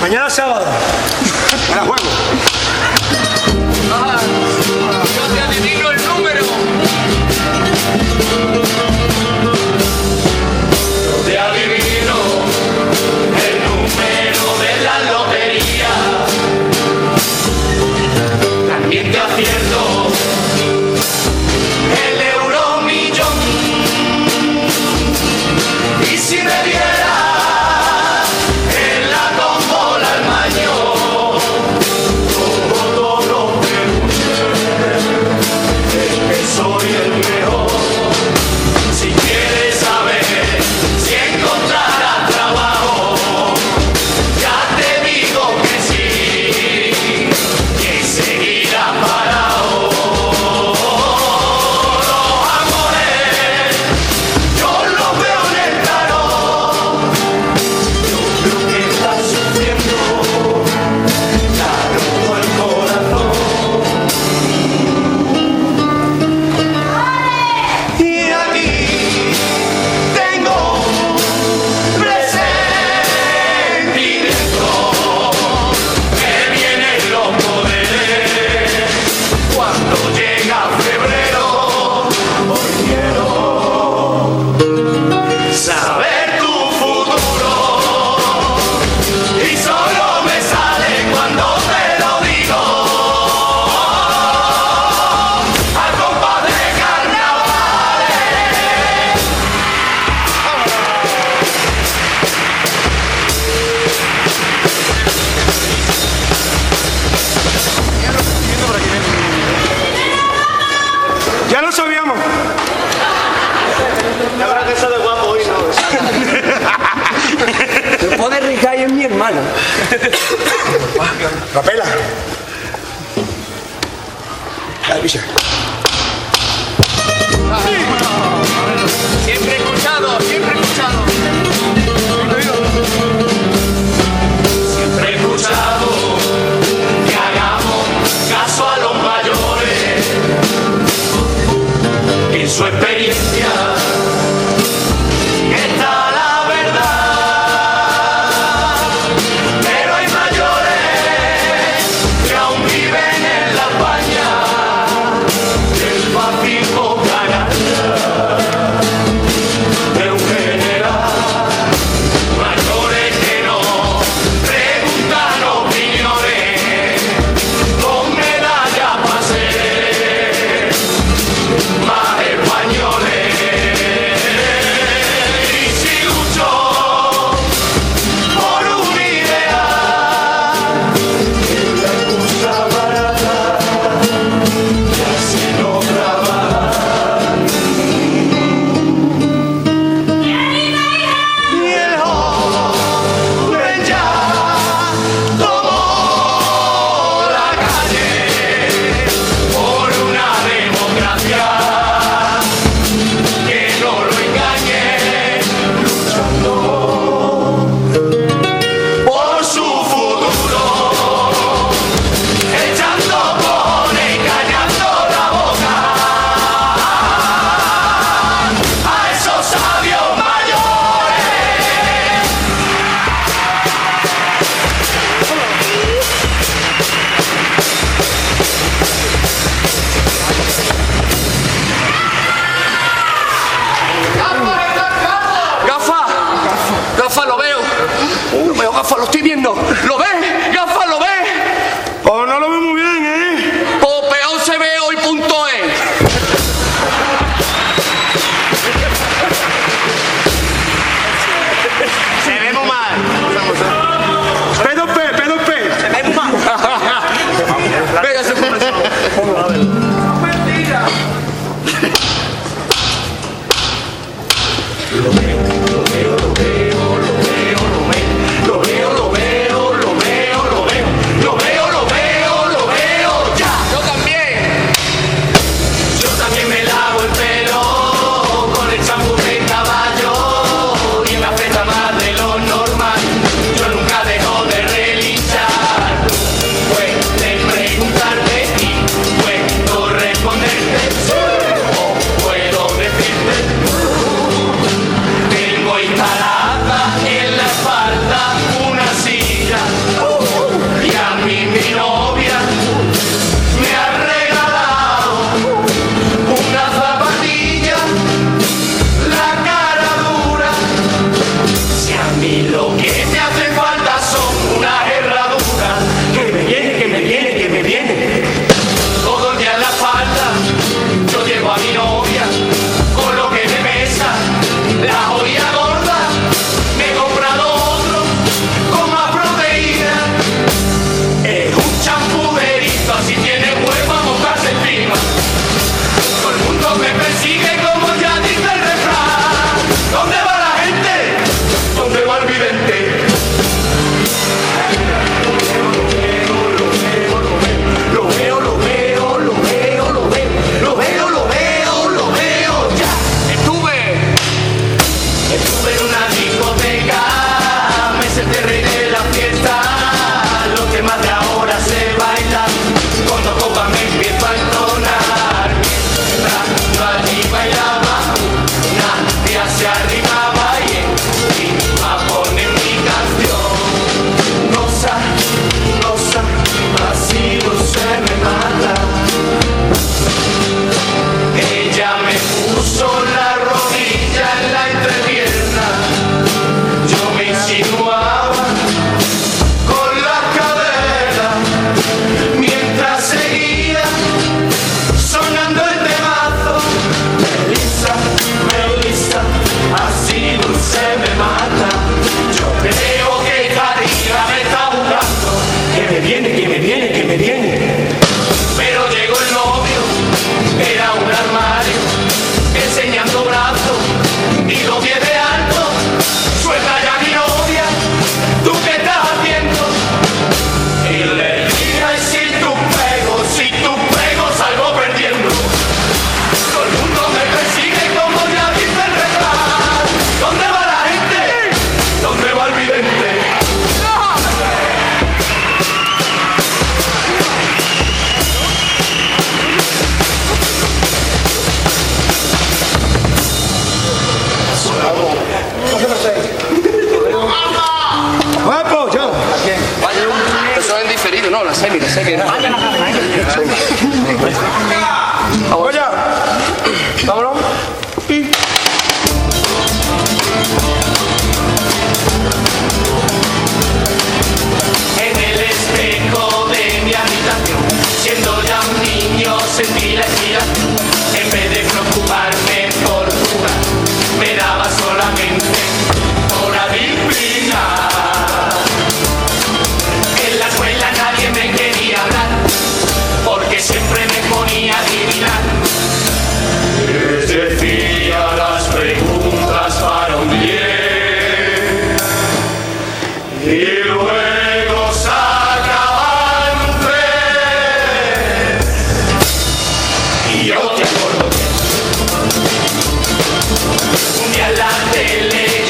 Mañana sábado. Para juego. Yo te adivino el número. Te adivino el número de la lotería. También te acierto el euromillón. Y si me diera en la tómbola el maño, como todo que soy el mejor. Si quieres saber si encontrarás trabajo, ya te digo que sí, que seguirás parado. Los amores yo los veo en el tarot. Yo creo que estás sufriendo, te ha roto el corazón. Y aquí tengo presentimiento que vienen los poderes cuando llega febrero. Hoy quiero saber tu futuro y solo me sale cuando te lo digo. Al compás de carnavales. Ya lo sabíamos. La verdad que eso de guapo hoy no. Te puedes recaer en mi hermano. Rapela. Dale, picha. Siempre he escuchado, siempre he escuchado. Siempre he escuchado que hagamos caso a los mayores, que en su experiencia está la verdad. Pero hay mayores que aún viven en la España del fascismo canalla, de un general. Mayores que no preguntan opiniones, con medallas para ser más españoles. Y si lucho por un ideal, es la excusa barata y así no trabajar. Y el joven ya tomó la calle por una democracia que no lo engañe, luchando por su futuro, echando cojones y callando la boca a esos sabios mayores. ¡Gafa! ¡Gafa, lo veo! Lo veo, Gafa, lo estoy viendo. ¿Lo ves? ¡Gafa, lo ves! Pues no lo veo muy bien, ¿eh? O peor se ve hoy.es. Se ve muy mal. P2P, P2P. Venga, se ya. Yo también me lavo el pelo con el champú de caballo y me afecta más de lo normal. Yo nunca dejo de relinchar. Puedes preguntarme y puedo responderte. O puedo decirte, tengo no, la semi. Vaya la gana, Vamos ya. Vámonos. En el espejo de mi habitación, siendo ya un niño, sentí la inspiración. En vez de preocuparme por jugar, me daba solamente por la disciplina. En la escuela nadie me quería hablar, porque siempre me ponía a adivinar. Les decía las preguntas para un 10 y luego sacaban 3. Y yo te acuerdo que un día en la tele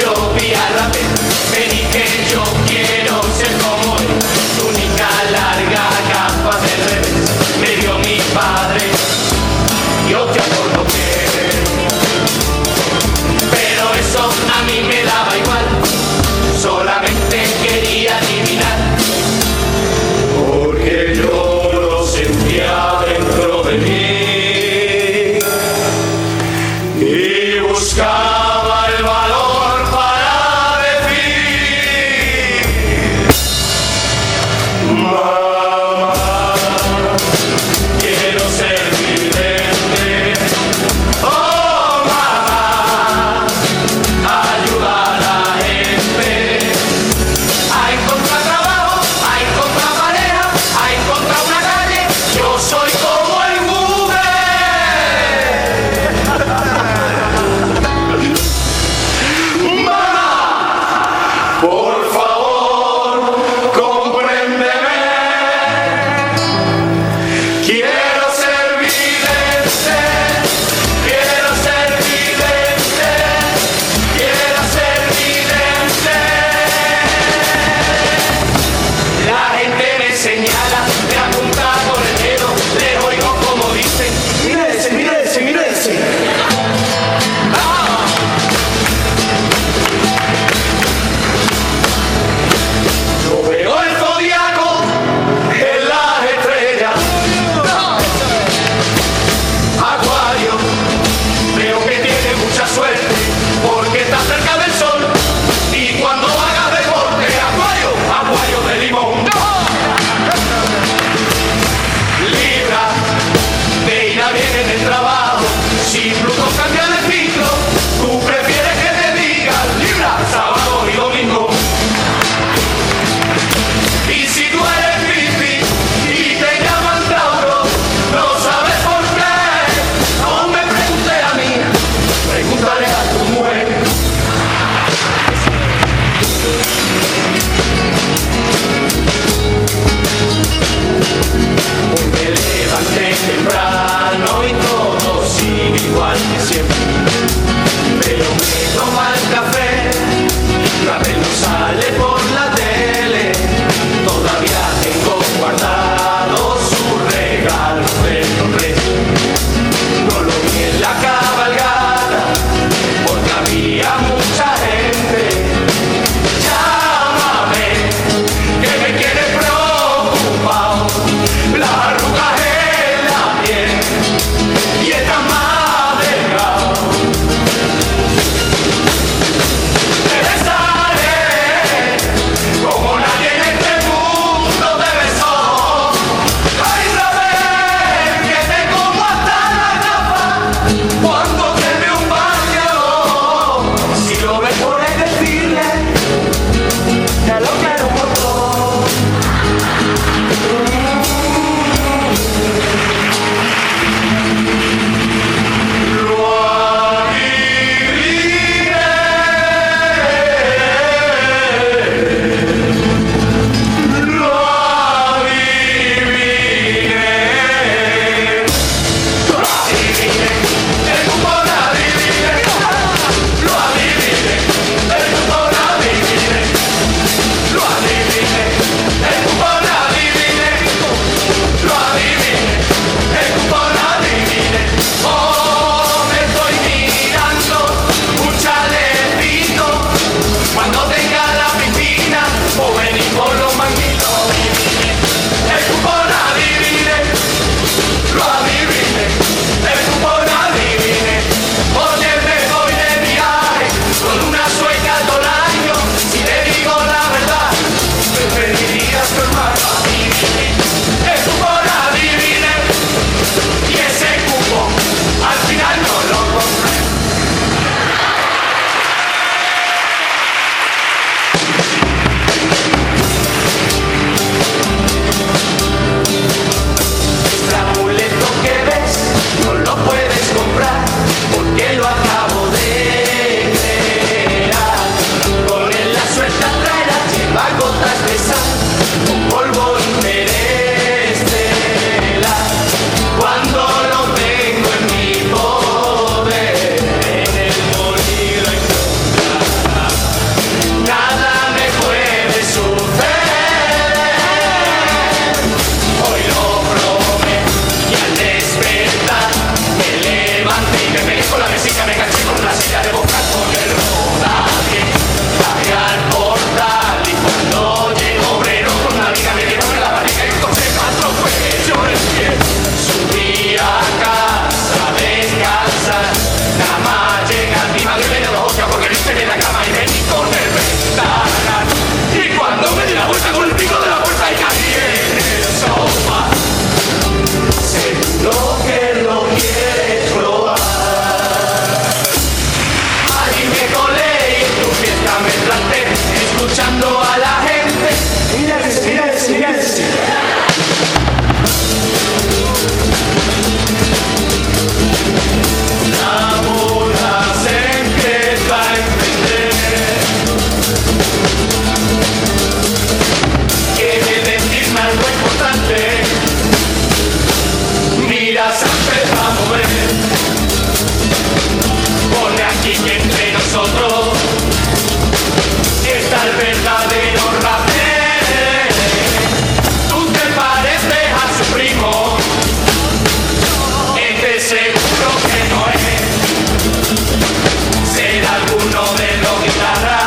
Romero guitarra.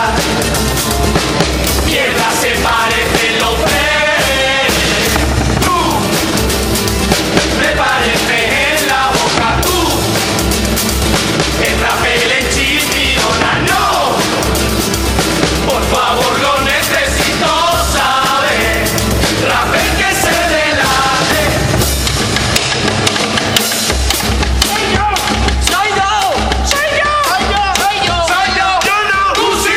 Mierda se parecen los tres. Tú me pareces en la boca. Tú el rapel en chipirona. No, por favor lo necesito saber. Rapel que se delate. Soy yo. Soy yo. Soy yo. Soy yo. Soy yo. Soy yo. Yo no. Tú sí.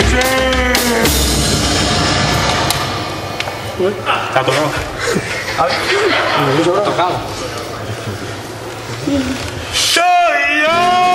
Está tocado. Tocado. Soy yo.